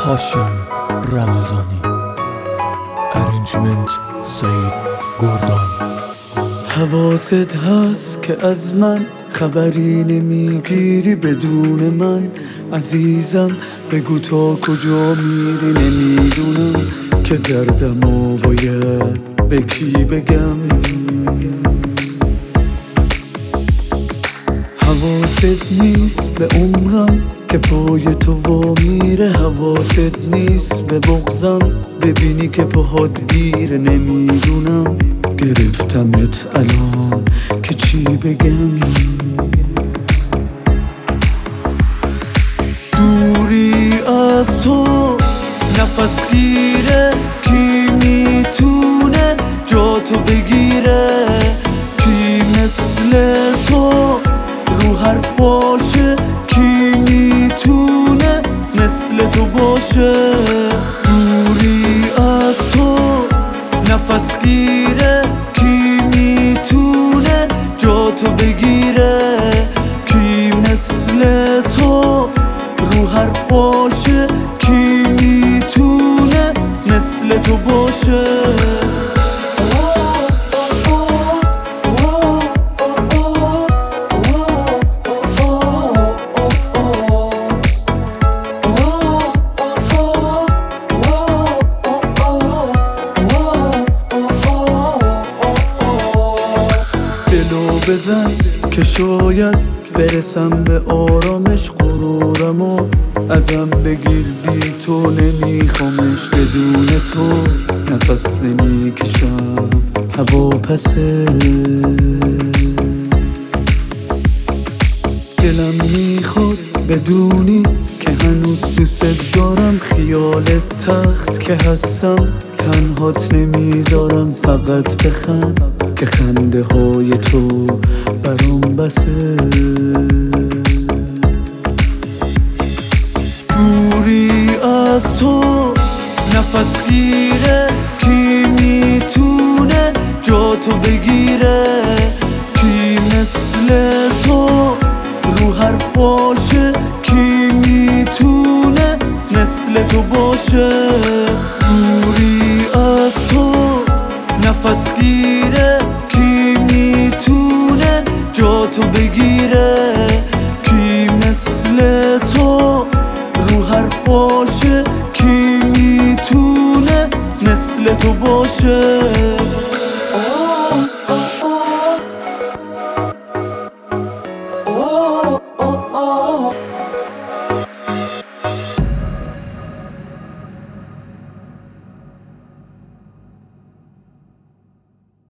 هاشم رمضانی، ارنجمنت سعید گردان. حواست هست که از من خبری نمیگیری بدون من عزیزم، بگو تا کجا میری نمیدونم که دردمو باید به کی بگم. حواست نیست به عمرم که پای تو وا میره، حواست نیست به بغضم ببینی که پاهات گیره. نمیدونم گرفتمت الان که چی بگم. دوری از تو نفس گیره، کی میتونه جا تو بگیره؟ کی مثل تو رو حرف باشه؟ کی میتونه مثل تو باشه؟ دوری از تو نفس گیره، کی میتونه جا تو بگیره؟ کی مثل تو رو حرف باشه؟ کی میتونه مثل تو باشه؟ بزن که شاید برسم به آرامش، غرورمو ازم بگیر، بی تو نمیخوامش. بدون تو نفس نمیکشم، هوا پسه. دلم میخواد بدونی که هنوز دوست دارم، خیال تخت که هستم تنهات نمیذارم. فقط بخند که خنده های تو برام بسه. دوری از تو نفس گیره، کی میتونه جا تو بگیره؟ کی مثل